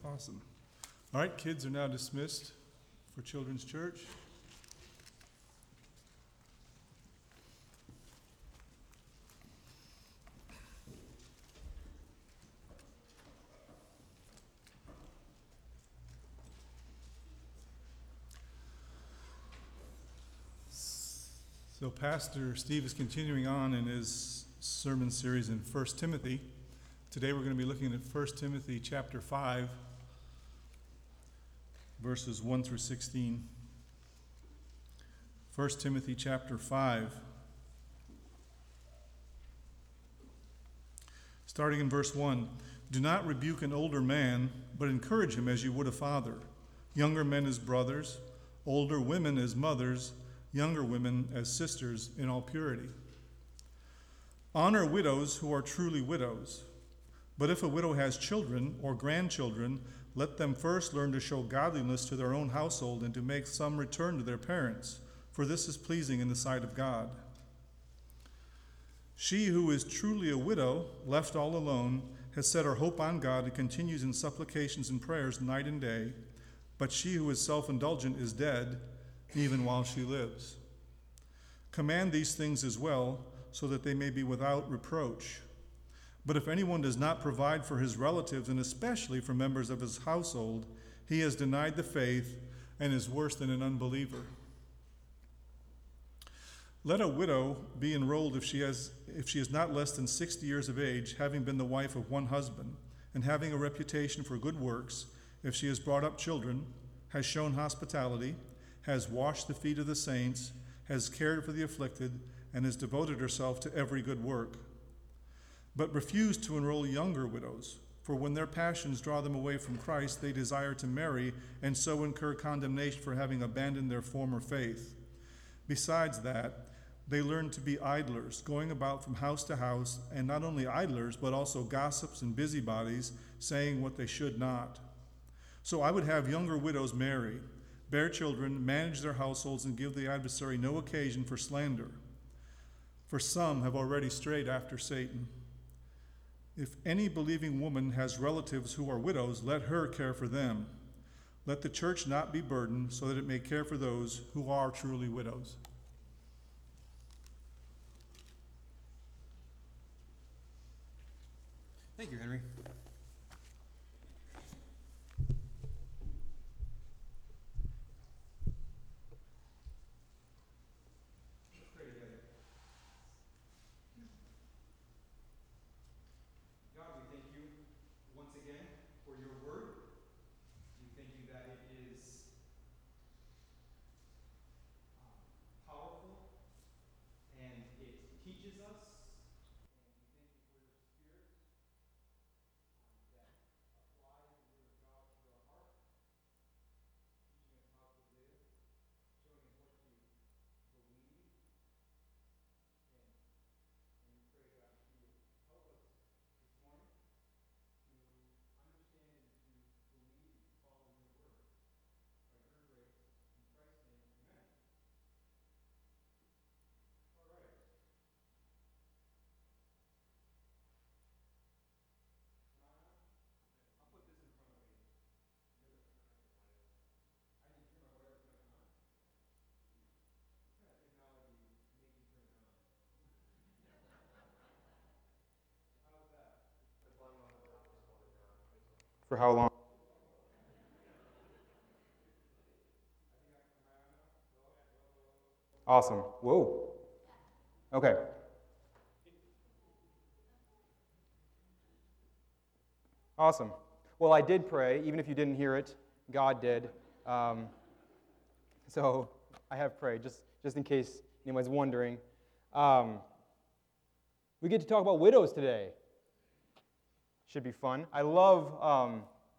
Awesome. All right, kids are now dismissed for Children's Church. So Pastor Steve is continuing on in his sermon series in 1 Timothy. Today we're going to be looking at 1 Timothy chapter 5, verses 1 through 16. 1 Timothy chapter 5, starting in verse 1. Do not rebuke an older man, but encourage him as you would a father. Younger men as brothers, older women as mothers, younger women as sisters in all purity. Honor widows who are truly widows. But if a widow has children or grandchildren, let them first learn to show godliness to their own household and to make some return to their parents, for this is pleasing in the sight of God. She who is truly a widow, left all alone, has set her hope on God and continues in supplications and prayers night and day. But she who is self-indulgent is dead, even while she lives. Command these things as well, so that they may be without reproach. But if anyone does not provide for his relatives, and especially for members of his household, he has denied the faith and is worse than an unbeliever. Let a widow be enrolled if she is not less than 60 years of age, having been the wife of one husband, and having a reputation for good works, if she has brought up children, has shown hospitality, has washed the feet of the saints, has cared for the afflicted, and has devoted herself to every good work. But refuse to enroll younger widows, for when their passions draw them away from Christ, they desire to marry and so incur condemnation for having abandoned their former faith. Besides that, they learn to be idlers, going about from house to house, and not only idlers, but also gossips and busybodies, saying what they should not. So I would have younger widows marry, bear children, manage their households, and give the adversary no occasion for slander. For some have already strayed after Satan. If any believing woman has relatives who are widows, let her care for them. Let the church not be burdened, so that it may care for those who are truly widows. Thank you, Henry. For how long? Awesome. Whoa. Okay. Awesome. Well, I did pray, even if you didn't hear it. God did. So I have prayed, just in case anyone's wondering. We get to talk about widows today. Should be fun. I love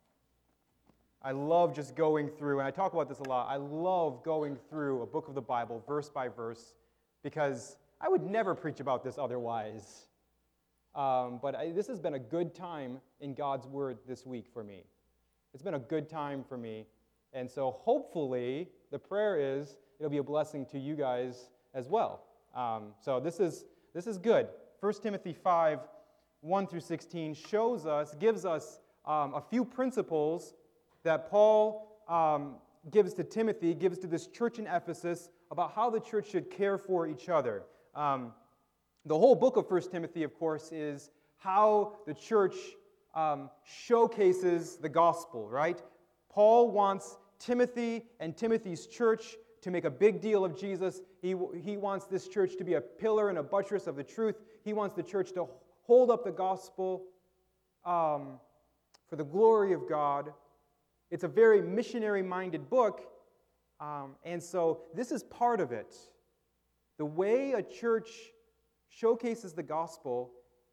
just going through, and I talk about this a lot, I love going through a book of the Bible, verse by verse, because I would never preach about this otherwise. This has been a good time in God's Word this week for me. It's been a good time for me, and so hopefully, the prayer is, it'll be a blessing to you guys as well. So this is good. 1 Timothy 5, 1 through 16 gives us a few principles that Paul gives to Timothy, gives to this church in Ephesus about how the church should care for each other. The whole book of 1 Timothy, of course, is how the church showcases the gospel, right? Paul wants Timothy and Timothy's church to make a big deal of Jesus. He wants this church to be a pillar and a buttress of the truth. He wants the church to hold up the gospel for the glory of God. It's a very missionary-minded book, and so this is part of it. The way a church showcases the gospel,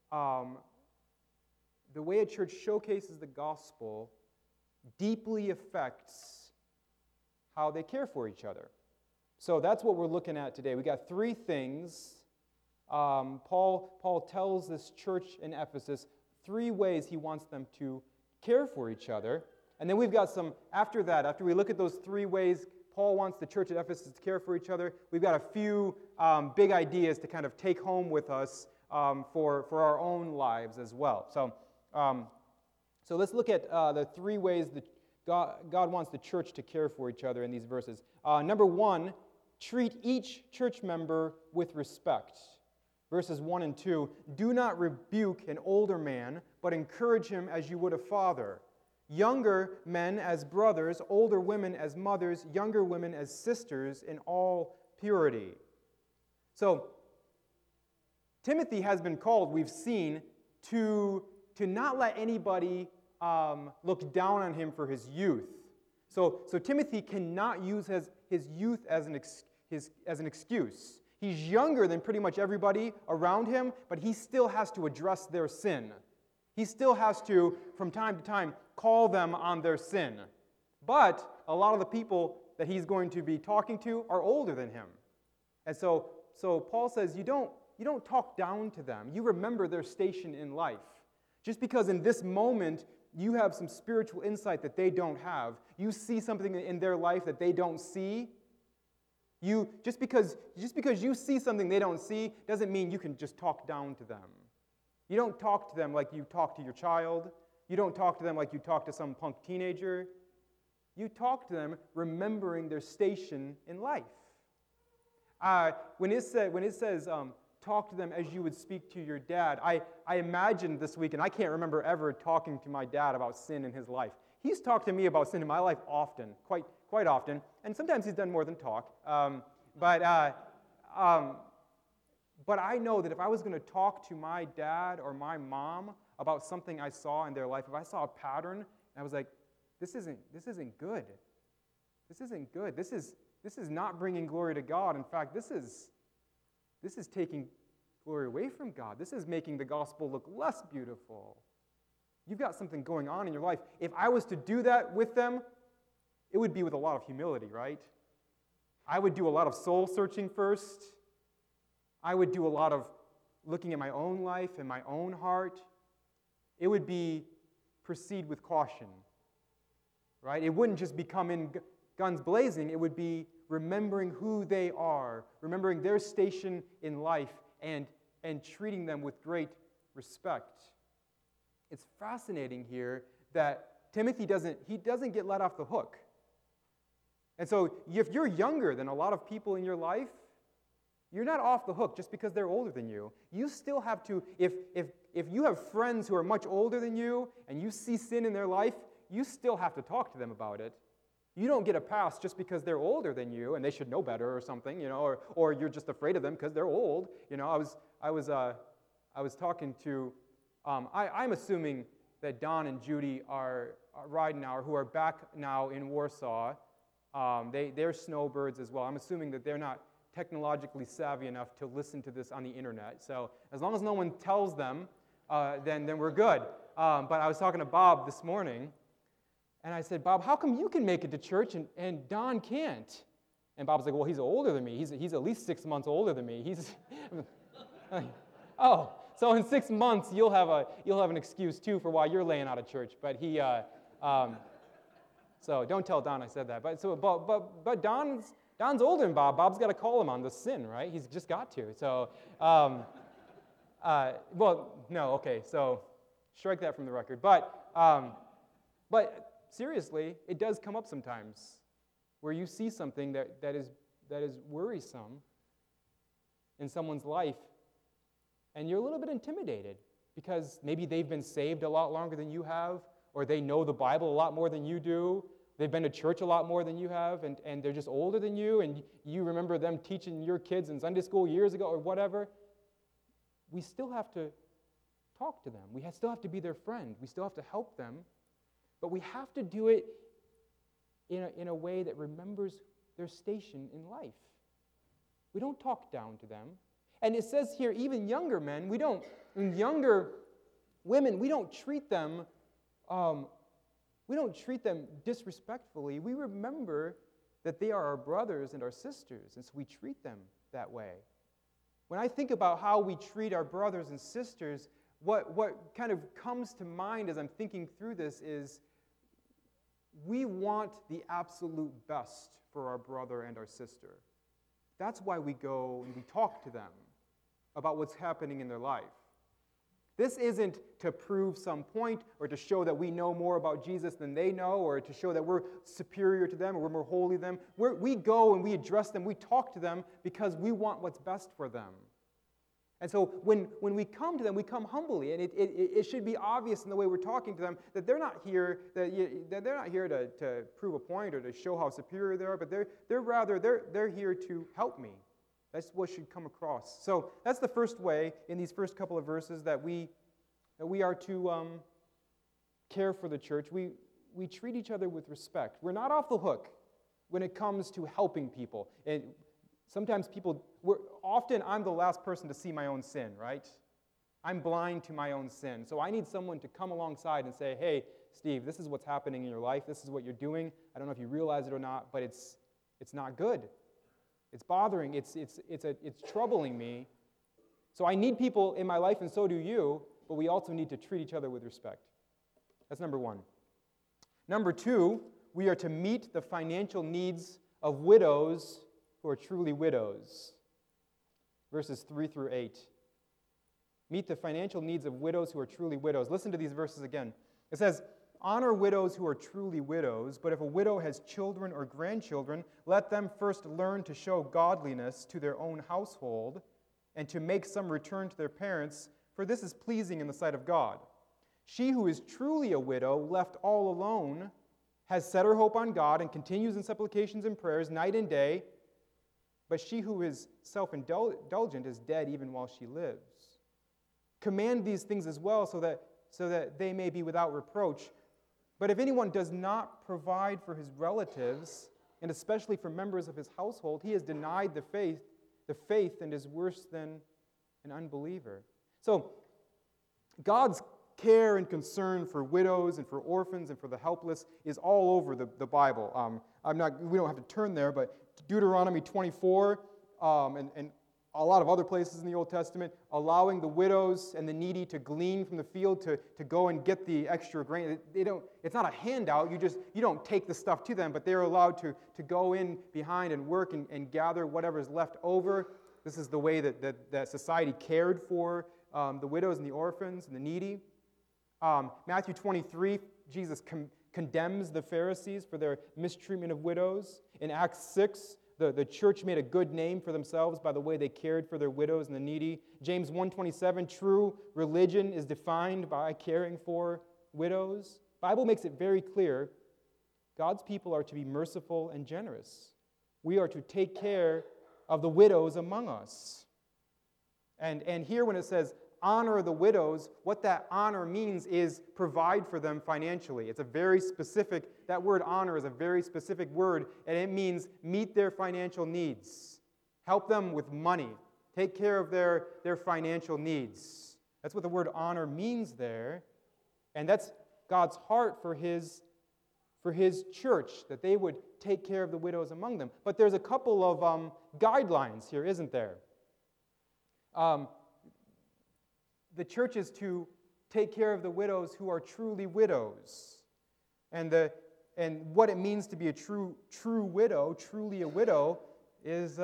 deeply affects how they care for each other. So that's what we're looking at today. We got three things. Paul tells this church in Ephesus three ways he wants them to care for each other. And then we've got some, after that, after we look at those three ways Paul wants the church at Ephesus to care for each other, we've got a few big ideas to kind of take home with us for our own lives as well. So let's look at the three ways that God wants the church to care for each other in these verses. Number one, treat each church member with respect. Verses 1 and 2, do not rebuke an older man, but encourage him as you would a father. Younger men as brothers, older women as mothers, younger women as sisters in all purity. So, Timothy has been called, we've seen, to not let anybody look down on him for his youth. So Timothy cannot use his youth as an excuse. He's younger than pretty much everybody around him, but he still has to address their sin. He still has to, from time to time, call them on their sin. But a lot of the people that he's going to be talking to are older than him. And so Paul says, you don't talk down to them. You remember their station in life. Just because in this moment you have some spiritual insight that they don't have, you see something in their life that they don't see, just because you see something they don't see doesn't mean you can just talk down to them. You don't talk to them like you talk to your child. You don't talk to them like you talk to some punk teenager. You talk to them remembering their station in life. When it says talk to them as you would speak to your dad, I imagined this week, and I can't remember ever talking to my dad about sin in his life. He's talked to me about sin in my life often, quite often, and sometimes he's done more than talk. But I know that if I was going to talk to my dad or my mom about something I saw in their life, if I saw a pattern, and I was like, this isn't good. This isn't good. This is not bringing glory to God. In fact, this is taking glory away from God. This is making the gospel look less beautiful. You've got something going on in your life. If I was to do that with them, it would be with a lot of humility, right? I would do a lot of soul searching first. I would do a lot of looking at my own life and my own heart. It would be proceed with caution, right? It wouldn't just be come in guns blazing. It would be remembering who they are, remembering their station in life, and treating them with great respect. It's fascinating here that Timothy doesn't get let off the hook. And so if you're younger than a lot of people in your life, you're not off the hook just because they're older than you. You still have to, if you have friends who are much older than you and you see sin in their life, you still have to talk to them about it. You don't get a pass just because they're older than you and they should know better or something, or you're just afraid of them because they're old. I was talking to, I'm assuming that Don and Judy are riding now, or who are back now in Warsaw. They're snowbirds as well. I'm assuming that they're not technologically savvy enough to listen to this on the internet. So as long as no one tells them, then we're good. But I was talking to Bob this morning, and I said, Bob, how come you can make it to church and Don can't? And Bob's like, well, he's older than me. He's at least 6 months older than me. Oh, so in 6 months you'll have an excuse too for why you're laying out of church. But so don't tell Don I said that. But Don's older than Bob. Bob's got to call him on the sin, right? He's just got to. So, well, no, okay. So strike that from the record. But But seriously, it does come up sometimes where you see something that is worrisome in someone's life, and you're a little bit intimidated because maybe they've been saved a lot longer than you have, or they know the Bible a lot more than you do. They've been to church a lot more than you have, and they're just older than you, and you remember them teaching your kids in Sunday school years ago or whatever. We still have to talk to them. We still have to be their friend. We still have to help them. But we have to do it in a way that remembers their station in life. We don't talk down to them. And it says here, even younger men, younger women, we don't treat them disrespectfully. We remember that they are our brothers and our sisters, and so we treat them that way. When I think about how we treat our brothers and sisters, what kind of comes to mind as I'm thinking through this is we want the absolute best for our brother and our sister. That's why we go and we talk to them about what's happening in their life. This isn't to prove some point or to show that we know more about Jesus than they know, or to show that we're superior to them or we're more holy than them. We go and we address them, we talk to them because we want what's best for them. And so when we come to them, we come humbly, and it should be obvious in the way we're talking to them that they're not here to prove a point or to show how superior they are, but they're here to help me. That's what should come across. So that's the first way in these first couple of verses that we are to care for the church. We treat each other with respect. We're not off the hook when it comes to helping people. And sometimes often I'm the last person to see my own sin, right? I'm blind to my own sin. So I need someone to come alongside and say, hey, Steve, this is what's happening in your life. This is what you're doing. I don't know if you realize it or not, but it's not good. It's bothering. It's troubling me. So I need people in my life, and so do you, but we also need to treat each other with respect. That's number one. Number two, we are to meet the financial needs of widows who are truly widows. Verses 3 through 8. Meet the financial needs of widows who are truly widows. Listen to these verses again. It says, honor widows who are truly widows, but if a widow has children or grandchildren, let them first learn to show godliness to their own household and to make some return to their parents, for this is pleasing in the sight of God. She who is truly a widow, left all alone, has set her hope on God and continues in supplications and prayers night and day, but she who is self-indulgent is dead even while she lives. Command these things as well so that they may be without reproach. But if anyone does not provide for his relatives, and especially for members of his household, he has denied the faith and is worse than an unbeliever. So God's care and concern for widows and for orphans and for the helpless is all over the Bible. We don't have to turn there, but Deuteronomy 24 and a lot of other places in the Old Testament, allowing the widows and the needy to glean from the field to go and get the extra grain. It's not a handout. You don't take the stuff to them, but they're allowed to go in behind and work and gather whatever's left over. This is the way that society cared for the widows and the orphans and the needy. Matthew 23, Jesus condemns the Pharisees for their mistreatment of widows. In Acts 6, the church made a good name for themselves by the way they cared for their widows and the needy. James 1:27, true religion is defined by caring for widows. The Bible makes it very clear God's people are to be merciful and generous. We are to take care of the widows among us. And here when it says honor the widows, what that honor means is provide for them financially. It's a very specific, that word honor is a very specific word, and it means meet their financial needs. Help them with money. Take care of their financial needs. That's what the word honor means there. And that's God's heart for His church, that they would take care of the widows among them. But there's a couple of guidelines here, isn't there? The church is to take care of the widows who are truly widows. And what it means to be a true widow, truly a widow, is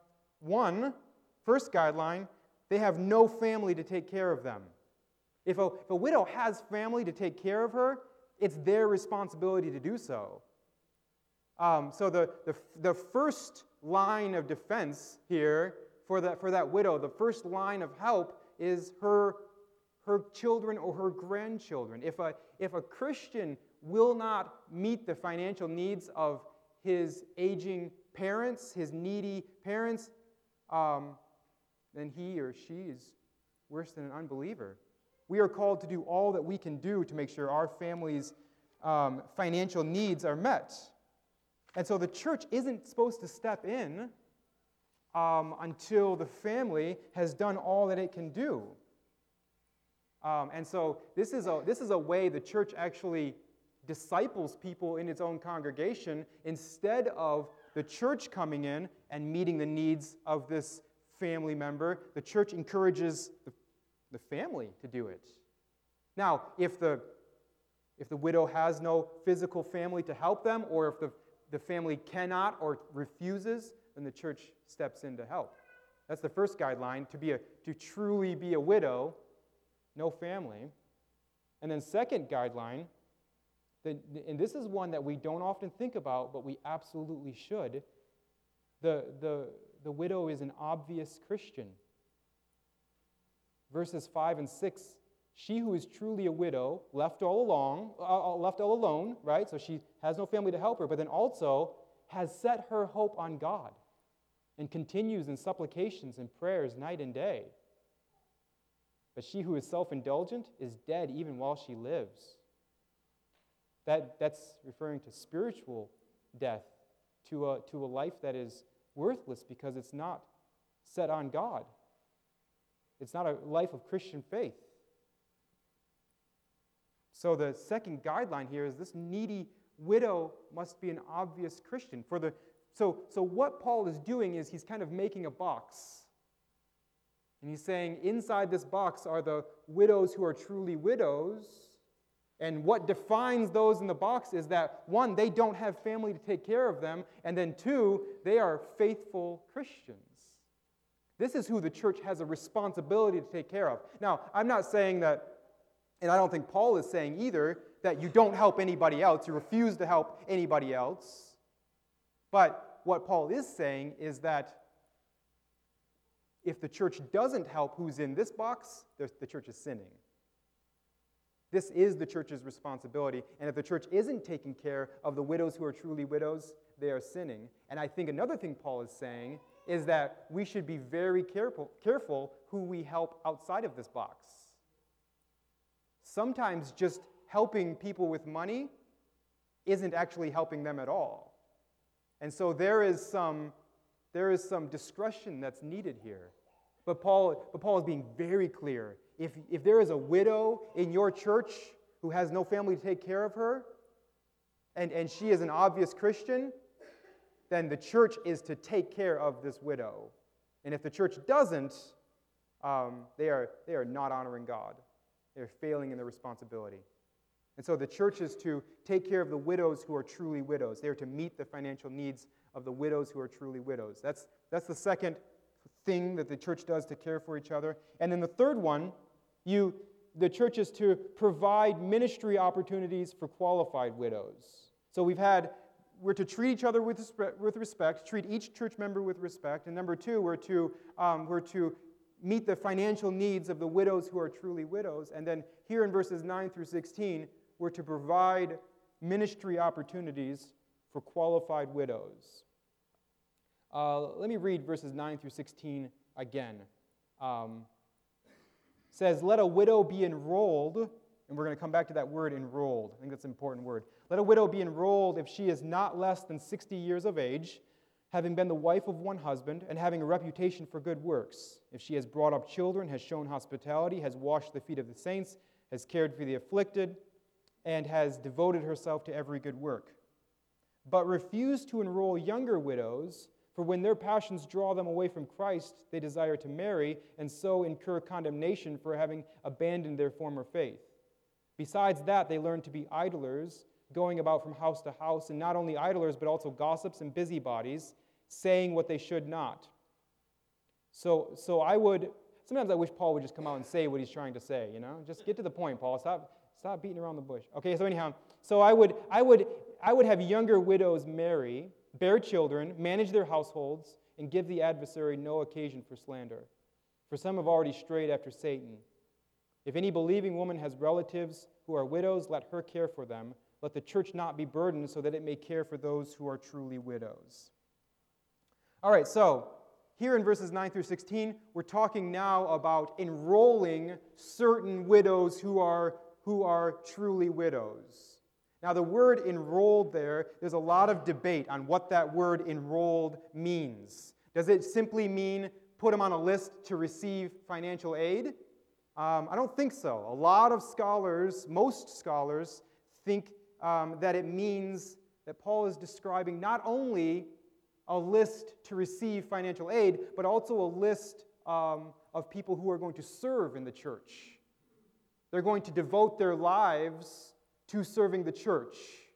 first guideline, they have no family to take care of them. If a widow has family to take care of her, It's their responsibility to do so. So the first line of defense here for that widow, the first line of help is her children or her grandchildren. If a Christian will not meet the financial needs of his aging parents, his needy parents, then he or she is worse than an unbeliever. We are called to do all that we can do to make sure our family's financial needs are met. And so the church isn't supposed to step in until the family has done all that it can do. And so this is a way the church actually disciples people in its own congregation instead of the church coming in and meeting the needs of this family member. The church encourages the family to do it. Now, if the widow has no physical family to help them, or if the family cannot or refuses, then the church steps in to help. That's the first guideline, to truly be a widow, no family. And then second guideline, and this is one that we don't often think about, but we absolutely should. The widow is an obvious Christian. Verses 5 and 6, she who is truly a widow, left all alone, right? So she has no family to help her, but then also has set her hope on God and continues in supplications and prayers night and day. But she who is self-indulgent is dead even while she lives. That's referring to spiritual death, to a life that is worthless because it's not set on God. It's not a life of Christian faith. So the second guideline here is this needy widow must be an obvious Christian. So what Paul is doing is he's kind of making a box. And he's saying inside this box are the widows who are truly widows. And what defines those in the box is that, one, they don't have family to take care of them, and then two, they are faithful Christians. This is who the church has a responsibility to take care of. Now, I'm not saying that, and I don't think Paul is saying either, that you don't help anybody else, you refuse to help anybody else. But what Paul is saying is that if the church doesn't help who's in this box, the church is sinning. This is the church's responsibility. And if the church isn't taking care of the widows who are truly widows, they are sinning. And I think another thing Paul is saying is that we should be very careful who we help outside of this box. Sometimes just helping people with money isn't actually helping them at all. And so there is some discretion that's needed here. But Paul is being very clear. If there is a widow in your church who has no family to take care of her, and she is an obvious Christian, then the church is to take care of this widow. And if the church doesn't, they are not honoring God. They're failing in their responsibility. And so the church is to take care of the widows who are truly widows. They are to meet the financial needs of the widows who are truly widows. That's the second thing that the church does to care for each other. And then the third one, the church is to provide ministry opportunities for qualified widows. So we're to treat each other with respect, treat each church member with respect. And number two, we're to meet the financial needs of the widows who are truly widows. And then here in verses 9 through 16, we're to provide ministry opportunities for qualified widows. Let me read verses 9 through 16 again. It says, let a widow be enrolled, and we're going to come back to that word enrolled. I think that's an important word. Let a widow be enrolled if she is not less than 60 years of age, having been the wife of one husband, and having a reputation for good works. If she has brought up children, has shown hospitality, has washed the feet of the saints, has cared for the afflicted, and has devoted herself to every good work. But refuse to enroll younger widows, for when their passions draw them away from Christ, they desire to marry, and so incur condemnation for having abandoned their former faith. Besides that, they learn to be idlers, going about from house to house, and not only idlers, but also gossips and busybodies, saying what they should not. So sometimes I wish Paul would just come out and say what he's trying to say, Just get to the point, Paul. Stop beating around the bush. Okay, so anyhow, so I would have younger widows marry, bear children, manage their households, and give the adversary no occasion for slander. For some have already strayed after Satan. If any believing woman has relatives who are widows, let her care for them. Let the church not be burdened, so that it may care for those who are truly widows. All right, so here in verses 9 through 16, we're talking now about enrolling certain widows who are truly widows. Now, the word enrolled there's a lot of debate on what that word enrolled means. Does it simply mean put them on a list to receive financial aid? I don't think so. A lot of scholars, most scholars, think that it means that Paul is describing not only a list to receive financial aid, but also a list of people who are going to serve in the church. They're going to devote their lives to serving the church.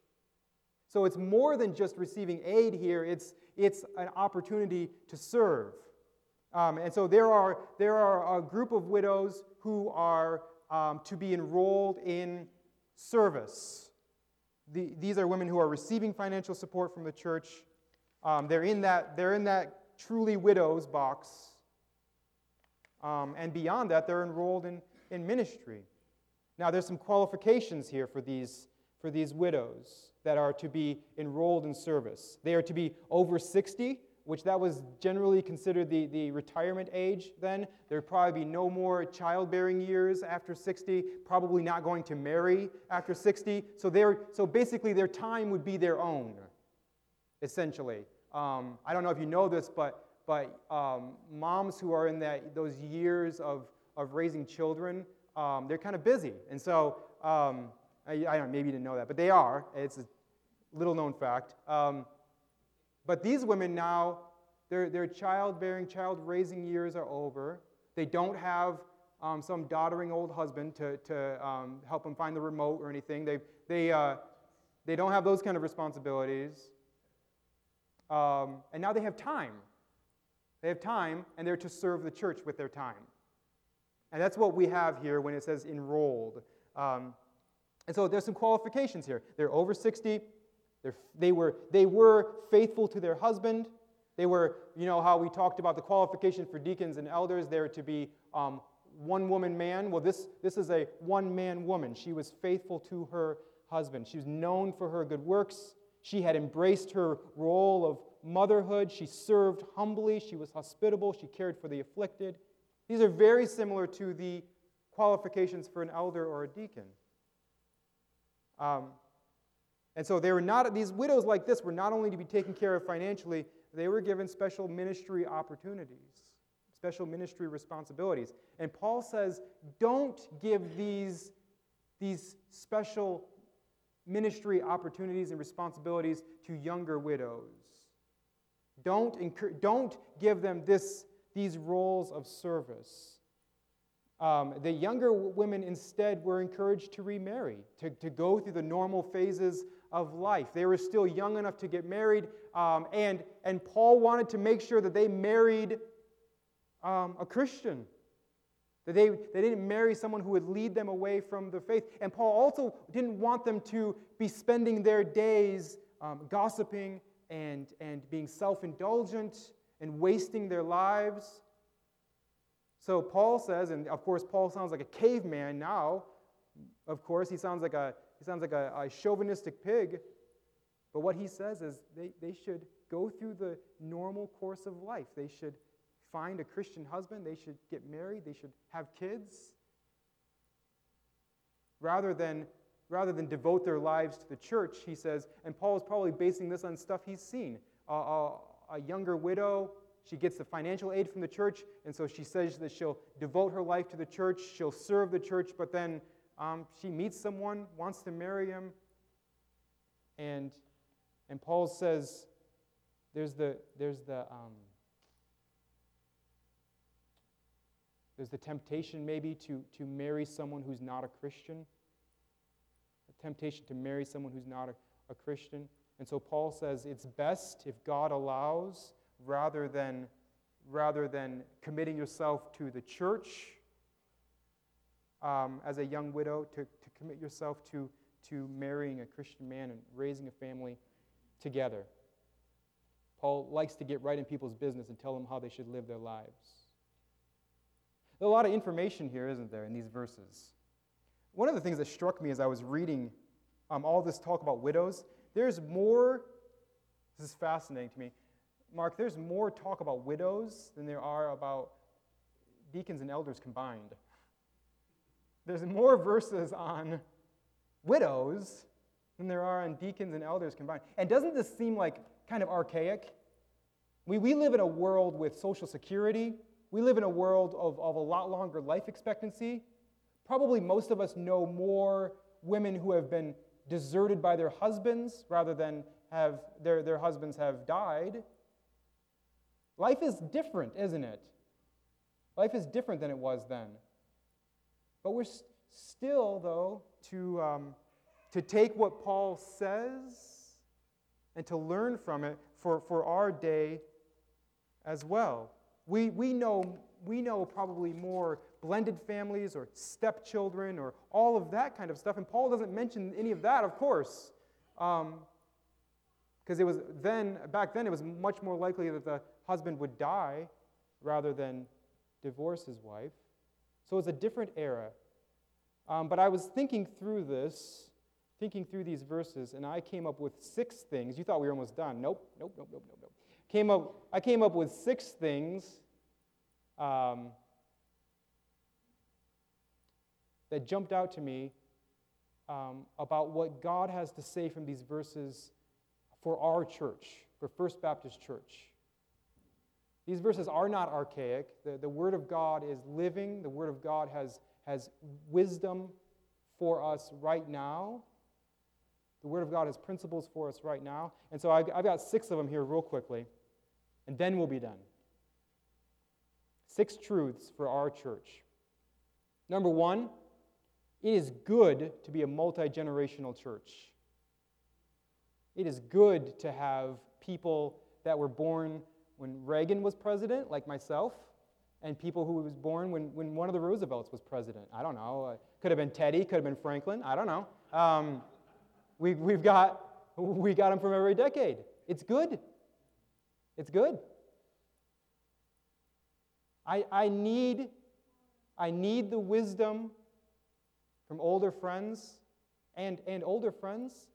So it's more than just receiving aid here, it's an opportunity to serve. And so there are a group of widows who are to be enrolled in service. These are women who are receiving financial support from the church. They're in that truly widows box. And beyond that, they're enrolled in ministry. Now, there's some qualifications here for these widows that are to be enrolled in service. They are to be over 60, which that was generally considered the retirement age then. There would probably be no more childbearing years after 60, probably not going to marry after 60. So basically their time would be their own, essentially. I don't know if you know this, but moms who are in those years of raising children, they're kind of busy. And so, I don't know, maybe you didn't know that, but they are. It's a little-known fact. But these women now, their childbearing, child-raising years are over. They don't have some doddering old husband to help them find the remote or anything. They don't have those kind of responsibilities. And now they have time. They have time, and they're to serve the church with their time. And that's what we have here when it says enrolled. And so there's some qualifications here. They're over 60. They were faithful to their husband. They were, you know how we talked about the qualification for deacons and elders. They're to be one-woman man. Well, this is a one-man woman. She was faithful to her husband. She was known for her good works. She had embraced her role of motherhood. She served humbly. She was hospitable. She cared for the afflicted. These are very similar to the qualifications for an elder or a deacon. And so these widows like this were not only to be taken care of financially, they were given special ministry opportunities, special ministry responsibilities. And Paul says, don't give these special ministry opportunities and responsibilities to younger widows. Don't give them these roles of service. The younger women instead were encouraged to remarry, to go through the normal phases of life. They were still young enough to get married, and Paul wanted to make sure that they married a Christian, that they didn't marry someone who would lead them away from the faith. And Paul also didn't want them to be spending their days gossiping and being self-indulgent and wasting their lives. So Paul says, and of course Paul sounds like a caveman now. Of course, he sounds like a chauvinistic pig. But what he says is they should go through the normal course of life. They should find a Christian husband. They should get married. They should have kids. Rather than devote their lives to the church, he says, and Paul is probably basing this on stuff he's seen. A younger widow, she gets the financial aid from the church, and so she says that she'll devote her life to the church, she'll serve the church, but then she meets someone, wants to marry him, and Paul says there's the temptation maybe to marry someone who's not a Christian, a temptation to marry someone who's not a Christian. And so Paul says it's best if God allows, rather than committing yourself to the church, as a young widow to commit yourself to marrying a Christian man and raising a family together. Paul likes to get right in people's business and tell them how they should live their lives. There's a lot of information here, isn't there, in these verses? One of the things that struck me as I was reading all this talk about widows, there's more, this is fascinating to me, Mark, there's more talk about widows than there are about deacons and elders combined. There's more verses on widows than there are on deacons and elders combined. And doesn't this seem like kind of archaic? We live in a world with Social Security. We live in a world of a lot longer life expectancy. Probably most of us know more women who have been deserted by their husbands rather than have their husbands have died. Life is different, isn't it? Life is different than it was then. But we're still, though, to take what Paul says and to learn from it for our day as well. We know probably more blended families or stepchildren or all of that kind of stuff, and Paul doesn't mention any of that, of course, because back then it was much more likely that the husband would die rather than divorce his wife. So it's a different era. But I was thinking through these verses, and I came up with 6 things. You thought we were almost done. Nope. I came up with 6 things that jumped out to me about what God has to say from these verses for our church, for First Baptist Church. These verses are not archaic. The Word of God is living. The Word of God has wisdom for us right now. The Word of God has principles for us right now. And so I've got 6 of them here real quickly, and then we'll be done. 6 truths for our church. Number 1, it is good to be a multi-generational church. It is good to have people that were born when Reagan was president, like myself, and people who was born when one of the Roosevelts was president. I don't know. Could have been Teddy, could have been Franklin. I don't know. We got them from every decade. It's good. It's good. I need the wisdom from older friends and older friends.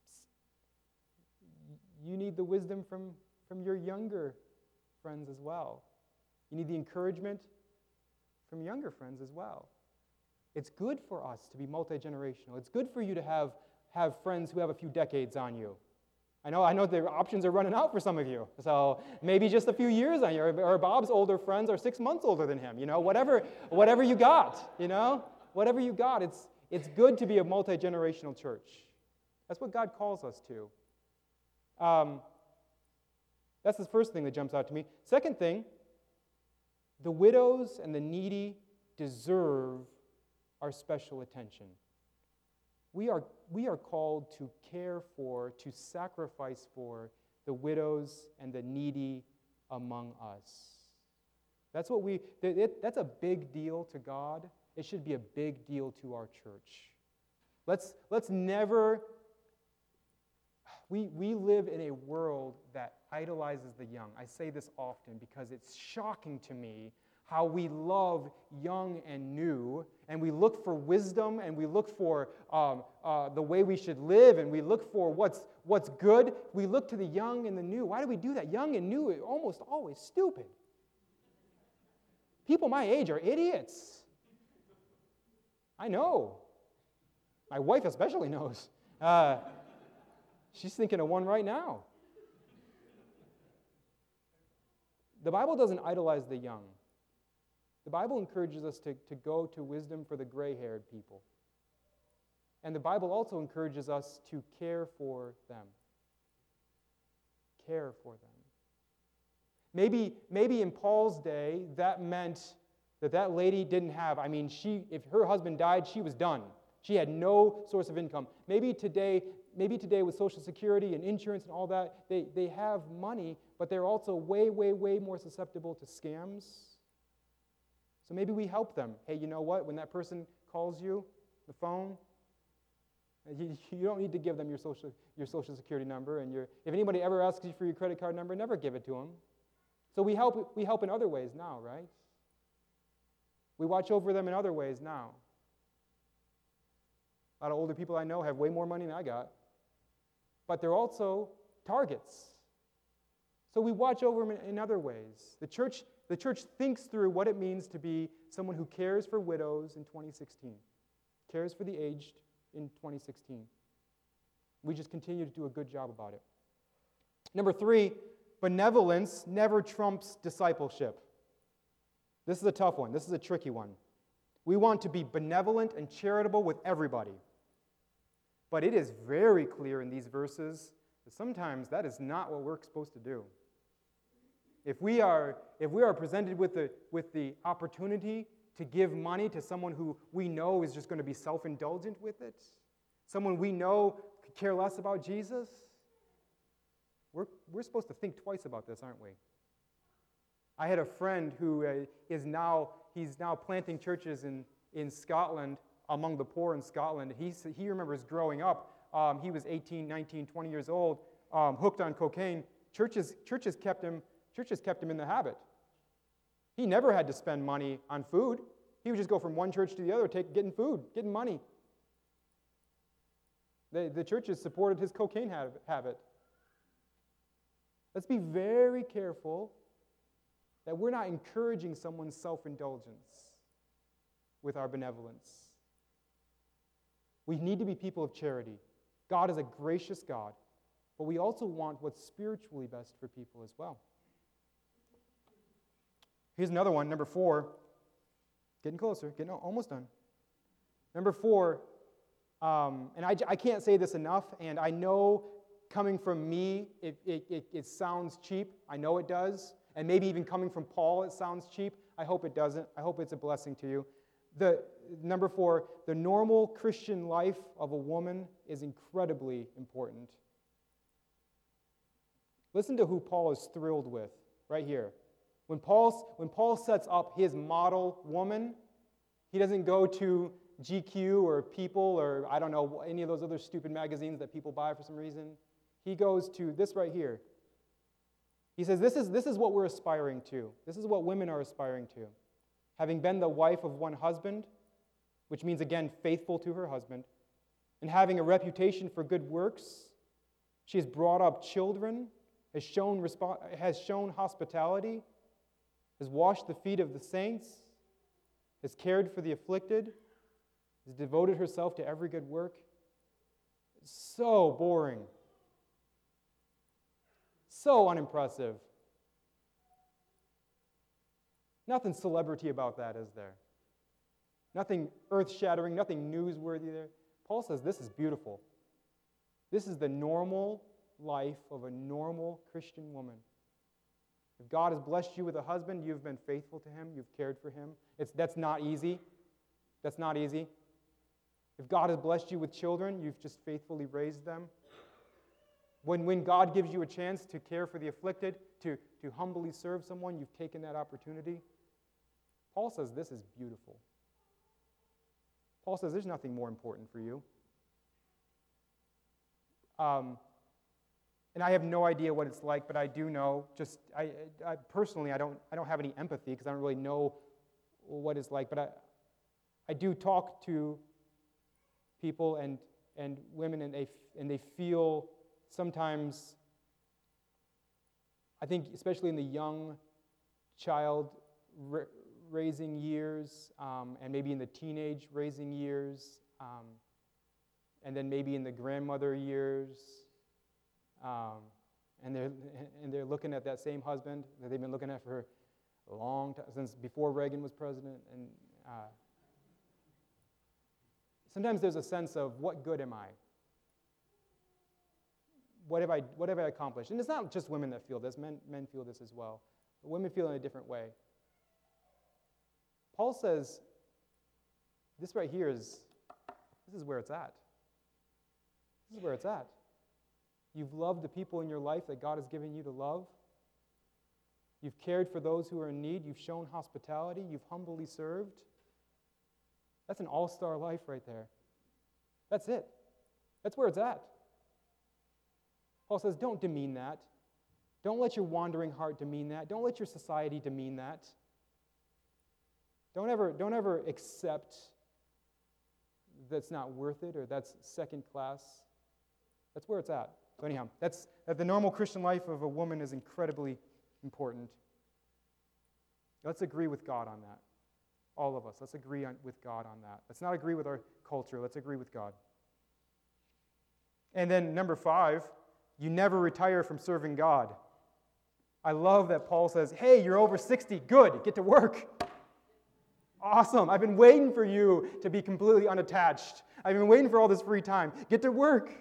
You need the wisdom from your younger friends as well. You need the encouragement from younger friends as well. It's good for us to be multi-generational. It's good for you to have friends who have a few decades on you. I know the options are running out for some of you, so maybe just a few years on you, or Bob's older friends are 6 months older than him, whatever you got, whatever you got. It's good to be a multi-generational church. That's what God calls us to. That's the first thing that jumps out to me. Second thing, the widows and the needy deserve our special attention. We are called to care for, to sacrifice for the widows and the needy among us. That's a big deal to God. It should be a big deal to our church. Let's never. We live in a world that idolizes the young. I say this often because it's shocking to me how we love young and new, and we look for wisdom, and we look for the way we should live, and we look for what's good. We look to the young and the new. Why do we do that? Young and new are almost always stupid. People my age are idiots. I know. My wife especially knows. She's thinking of one right now. The Bible doesn't idolize the young. The Bible encourages us to go to wisdom for the gray-haired people. And the Bible also encourages us to care for them. Care for them. Maybe in Paul's day, that meant that lady didn't have, if her husband died, she was done. She had no source of income. Maybe today with Social Security and insurance and all that, they have money, but they're also way, way, way more susceptible to scams. So maybe we help them. Hey, you know what? When that person calls you, the phone, you don't need to give them your social security number. And if anybody ever asks you for your credit card number, never give it to them. So we help in other ways now, right? We watch over them in other ways now. A lot of older people I know have way more money than I got. But they're also targets. So we watch over them in other ways. The church thinks through what it means to be someone who cares for widows in 2016, cares for the aged in 2016. We just continue to do a good job about it. Number 3, benevolence never trumps discipleship. This is a tough one. This is a tricky one. We want to be benevolent and charitable with everybody. But it is very clear in these verses that sometimes that is not what we're supposed to do. If we are presented with the opportunity to give money to someone who we know is just going to be self-indulgent with it, someone we know could care less about Jesus, we're supposed to think twice about this, aren't we? I had a friend who he's now planting churches in Scotland, among the poor in Scotland. He remembers growing up. He was 18, 19, 20 years old, hooked on cocaine. Churches kept him in the habit. He never had to spend money on food. He would just go from one church to the other, getting food, getting money. The churches supported his cocaine habit. Let's be very careful that we're not encouraging someone's self-indulgence with our benevolence. We need to be people of charity. God is a gracious God, but we also want what's spiritually best for people as well. Here's another one, number 4. Getting closer, almost done. Number 4, and I can't say this enough, and I know coming from me, it sounds cheap. I know it does. And maybe even coming from Paul, it sounds cheap. I hope it doesn't. I hope it's a blessing to you. Number 4, the normal Christian life of a woman is incredibly important. Listen to who Paul is thrilled with right here. When Paul sets up his model woman, he doesn't go to GQ or People or I don't know, any of those other stupid magazines that people buy for some reason. He goes to this right here. He says, this is what we're aspiring to. This is what women are aspiring to. Having been the wife of one husband, which means, again, faithful to her husband, and having a reputation for good works, she has brought up children, has shown hospitality, has washed the feet of the saints, has cared for the afflicted, has devoted herself to every good work. So boring. So unimpressive. Nothing celebrity about that, is there? Nothing earth-shattering, nothing newsworthy there. Paul says this is beautiful. This is the normal life of a normal Christian woman. If God has blessed you with a husband, you've been faithful to him, you've cared for him. That's not easy. That's not easy. If God has blessed you with children, you've just faithfully raised them. When God gives you a chance to care for the afflicted, to humbly serve someone, you've taken that opportunity. Paul says this is beautiful. Paul says there's nothing more important for you. And I have no idea what it's like, but I do know. I personally, I don't have any empathy because I don't really know what it's like. But I do talk to people and women, and they feel sometimes. I think especially in the young child raising years, and maybe in the teenage raising years, and then maybe in the grandmother years. And they're looking at that same husband that they've been looking at for a long time, since before Reagan was president. And sometimes there's a sense of, what good am I? What have I accomplished? And it's not just women that feel this. Men feel this as well. But women feel in a different way. Paul says, this right here this is where it's at. This is where it's at. You've loved the people in your life that God has given you to love. You've cared for those who are in need. You've shown hospitality. You've humbly served. That's an all-star life right there. That's it. That's where it's at. Paul says, don't demean that. Don't let your wandering heart demean that. Don't let your society demean that. Don't ever accept that's not worth it or that's second class. That's where it's at. So anyhow, that the normal Christian life of a woman is incredibly important. Let's agree with God on that. All of us. Let's agree with God on that. Let's not agree with our culture. Let's agree with God. And then number 5, you never retire from serving God. I love that Paul says, hey, you're over 60. Good. Get to work. Awesome. I've been waiting for you to be completely unattached. I've been waiting for all this free time. Get to work.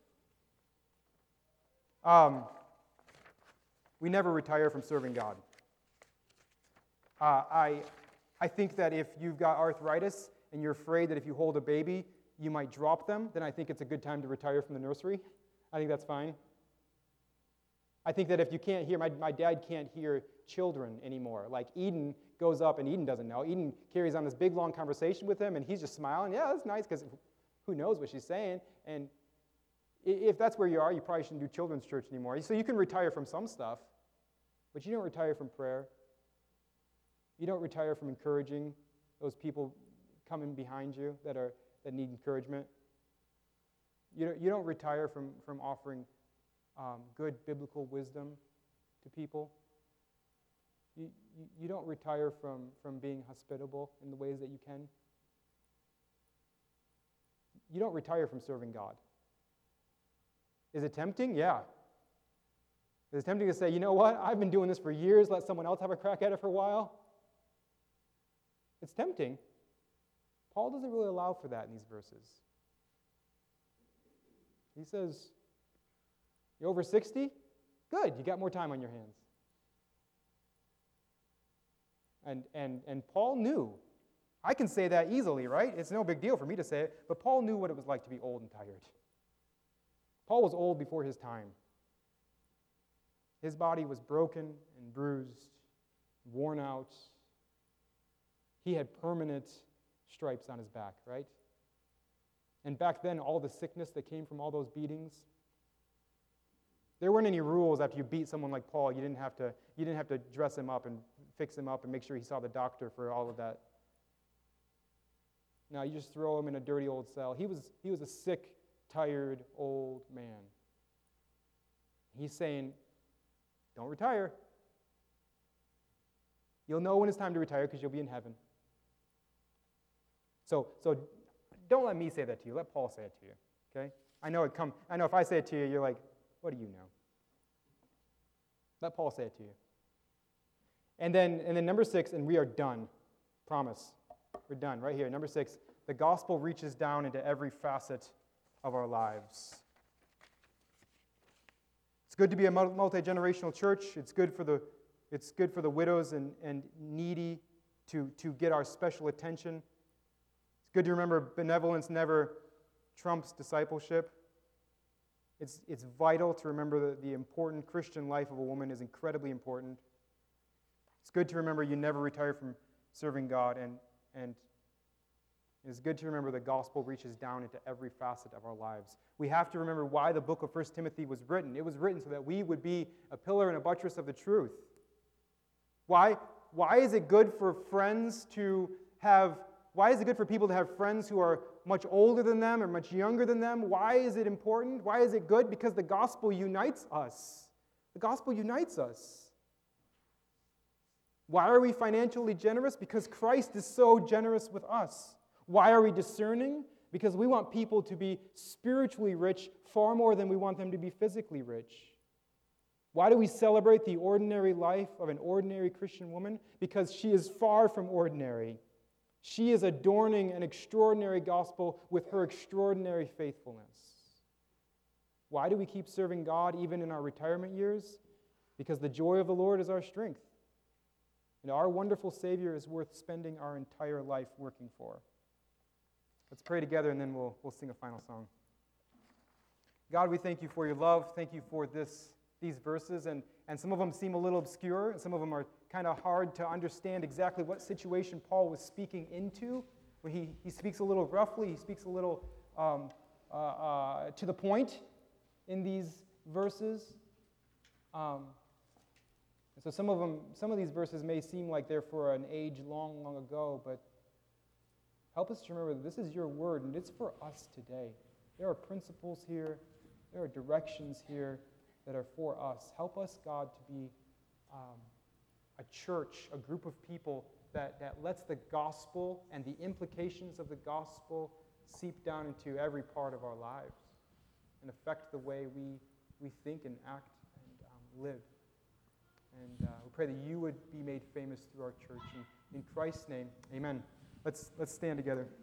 We never retire from serving God. I think that if you've got arthritis and you're afraid that if you hold a baby, you might drop them, then I think it's a good time to retire from the nursery. I think that's fine. I think that if you can't hear, my dad can't hear children anymore. Like Eden goes up and Eden doesn't know. Eden carries on this big, long conversation with him and he's just smiling. Yeah, that's nice because who knows what she's saying. And if that's where you are, you probably shouldn't do children's church anymore. So you can retire from some stuff, but you don't retire from prayer. You don't retire from encouraging those people coming behind you that need encouragement. You don't retire from offering good biblical wisdom to people. You don't retire from being hospitable in the ways that you can. You don't retire from serving God. Is it tempting? Yeah. Is it tempting to say, you know what, I've been doing this for years, let someone else have a crack at it for a while? It's tempting. Paul doesn't really allow for that in these verses. He says, you're over 60? Good, you got more time on your hands. And Paul knew. I can say that easily, right? It's no big deal for me to say it, but Paul knew what it was like to be old and tired. Paul was old before his time. His body was broken and bruised, worn out. He had permanent stripes on his back, right? And back then, all the sickness that came from all those beatings, there weren't any rules after you beat someone like Paul. You didn't have to dress him up and fix him up and make sure he saw the doctor for all of that. No, you just throw him in a dirty old cell. He was a sick, tired, old man. He's saying, don't retire. You'll know when it's time to retire because you'll be in heaven. So don't let me say that to you. Let Paul say it to you. Okay? I know if I say it to you, you're like, what do you know? Let Paul say it to you. And then number 6, and we are done. Promise. We're done right here. Number 6, the gospel reaches down into every facet of our lives. It's good to be a multi-generational church. It's good for the widows and needy to get our special attention. It's good to remember benevolence never trumps discipleship. It's vital to remember the important Christian life of a woman is incredibly important. It's good to remember you never retire from serving God, and it's good to remember the gospel reaches down into every facet of our lives. We have to remember why the book of 1 Timothy was written. It was written so that we would be a pillar and a buttress of the truth. Why is it good for people to have friends who are much older than them or much younger than them? Why is it important? Why is it good? Because the gospel unites us. The gospel unites us. Why are we financially generous? Because Christ is so generous with us. Why are we discerning? Because we want people to be spiritually rich far more than we want them to be physically rich. Why do we celebrate the ordinary life of an ordinary Christian woman? Because she is far from ordinary. She is adorning an extraordinary gospel with her extraordinary faithfulness. Why do we keep serving God even in our retirement years? Because the joy of the Lord is our strength. And our wonderful Savior is worth spending our entire life working for. Let's pray together and then we'll sing a final song. God, we thank you for your love. Thank you for these verses. And some of them seem a little obscure, and some of them are kind of hard to understand exactly what situation Paul was speaking into. when he speaks a little roughly, he speaks a little to the point in these verses. And so some of these verses may seem like they're for an age long, long ago, but help us to remember that this is your word, and it's for us today. There are principles here, there are directions here that are for us. Help us, God, to be a church, a group of people that lets the gospel and the implications of the gospel seep down into every part of our lives and affect the way we think and act and live. And we pray that you would be made famous through our church. In Christ's name, amen. Let's stand together.